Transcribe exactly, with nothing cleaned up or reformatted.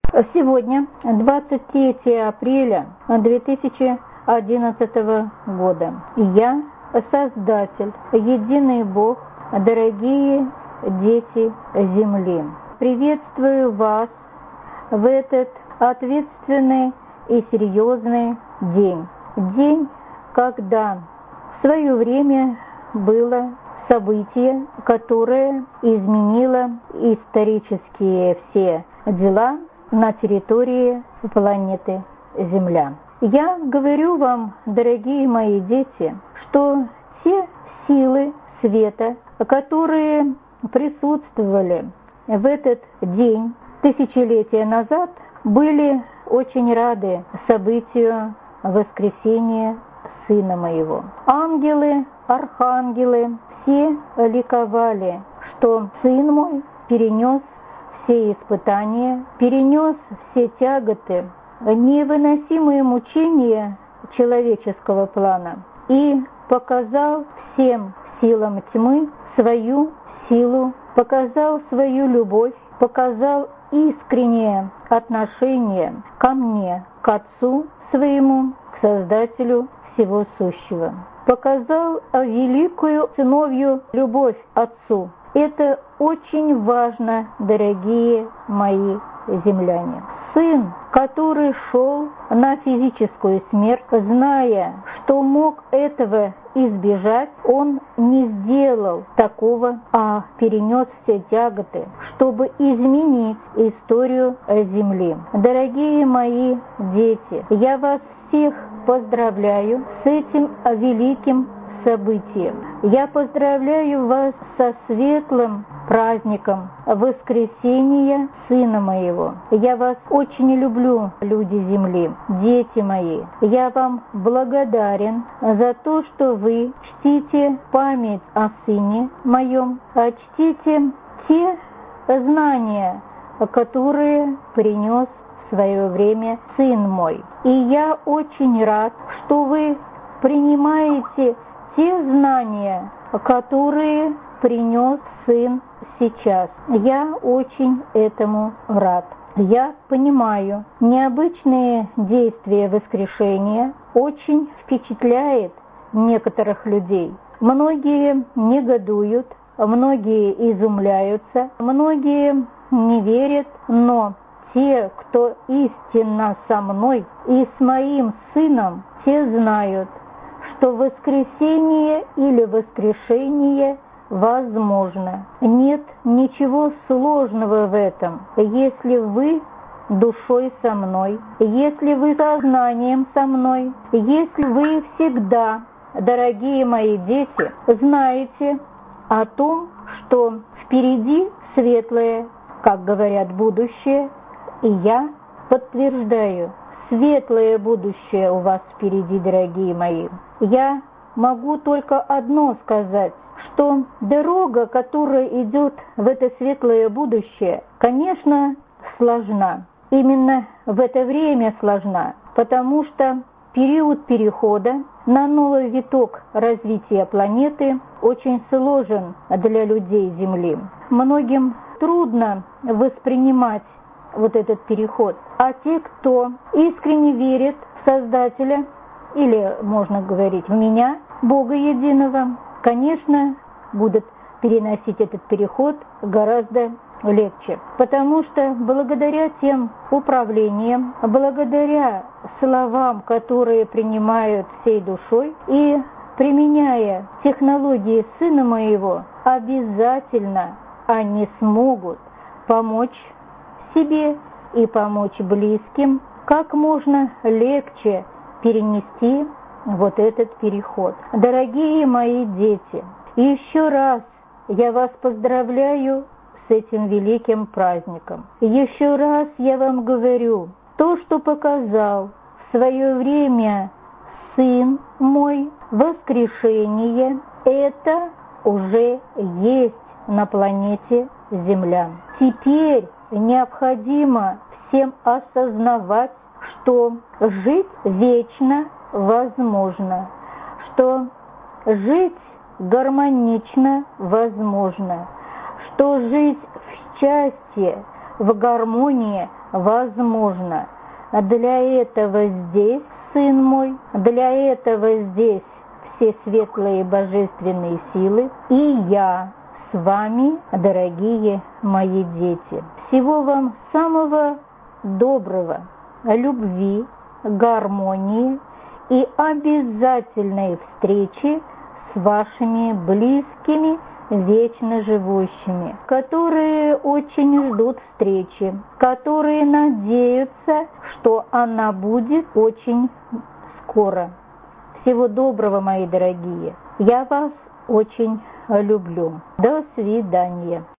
Сегодня, двадцать третьего апреля две тысячи одиннадцатого года, я, Создатель, Единый Бог, дорогие дети Земли, приветствую вас в этот ответственный и серьезный день. День, когда в свое время было событие, которое изменило исторические все дела на территории планеты Земля. Я говорю вам, дорогие мои дети, что те силы света, которые присутствовали в этот день тысячелетия назад, были очень рады событию воскресения Сына Моего. Ангелы, архангелы, все ликовали, что Сын Мой перенес все испытания, перенес все тяготы, невыносимые мучения человеческого плана и показал всем силам тьмы свою силу, показал свою любовь, показал искреннее отношение ко мне, к Отцу своему, к Создателю всего сущего. Показал великую сыновью любовь Отцу. Это очень важно, дорогие мои земляне. Сын, который шел на физическую смерть, зная, что мог этого избежать, он не сделал такого, а перенес все тяготы, чтобы изменить историю Земли. Дорогие мои дети, я вас всех поздравляю с этим великим событием. Я поздравляю вас со светлым праздником воскресения Сына Моего. Я вас очень люблю, люди Земли, дети мои. Я вам благодарен за то, что вы чтите память о Сыне Моем, а чтите те знания, которые принес в свое время Сын Мой. И я очень рад, что вы принимаете те знания, которые принес Сын сейчас. Я очень этому рад. Я понимаю, необычные действия воскрешения очень впечатляет некоторых людей. Многие негодуют, многие изумляются, многие не верят, но те, кто истинно со мной и с моим Сыном, те знают, что воскресение или воскрешение возможно. Нет ничего сложного в этом, если вы душой со мной, если вы сознанием со мной, если вы всегда, дорогие мои дети, знаете о том, что впереди светлое, как говорят, будущее, и я подтверждаю, светлое будущее у вас впереди, дорогие мои. Я могу только одно сказать, что дорога, которая идет в это светлое будущее, конечно, сложна. Именно в это время сложна, потому что период перехода на новый виток развития планеты очень сложен для людей Земли. Многим трудно воспринимать вот этот переход, а те, кто искренне верит в Создателя, или, можно говорить, в меня, Бога Единого, конечно, будут переносить этот переход гораздо легче. Потому что благодаря тем управлениям, благодаря словам, которые принимают всей душой, и применяя технологии Сына Моего, обязательно они смогут помочь себе и помочь близким как можно легче перенести вот этот переход. Дорогие мои дети, еще раз я вас поздравляю с этим великим праздником. Еще раз я вам говорю, то, что показал в свое время Сын Мой, воскрешение, это уже есть на планете Земля. Теперь необходимо всем осознавать, что жить вечно возможно, что жить гармонично возможно, что жить в счастье, в гармонии возможно. Для этого здесь, сын мой, для этого здесь все светлые божественные силы, и я с вами, дорогие мои дети. Всего вам самого доброго, любви, гармонии и обязательной встречи с вашими близкими, вечно живущими, которые очень ждут встречи, которые надеются, что она будет очень скоро. Всего доброго, мои дорогие. Я вас очень люблю. До свидания.